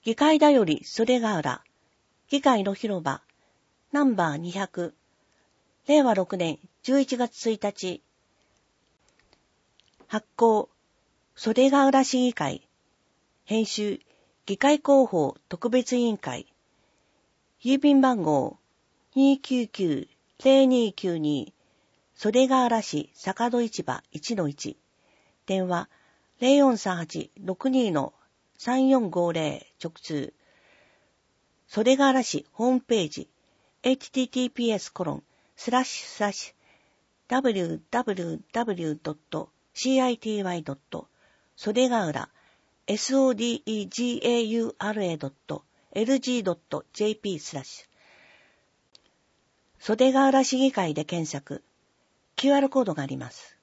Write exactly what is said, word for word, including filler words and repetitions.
議会だより袖ヶ浦、議会の広場、ナンバーにひゃく、れいわろくねんじゅういちがつついたち、発行、袖ヶ浦市議会、編集、議会広報特別委員会、郵便番号 にーきゅうきゅうぜろにーきゅうに、袖ヶ浦市坂戸市場 いちのいち、電話 ゼロよんさんはちろくにのさんよんごぜろ 直通、袖ヶ浦市ホームページ エイチティーティーピーエスコロンスラッシュスラッシュダブリューダブリューダブリュードットシーアイティーワイドット袖ヶ浦 エスオーディーイージーエーユーアールエードットエルジードットジェーピー スラッシュ袖ヶ浦市議会で検索、キューアール コードがあります。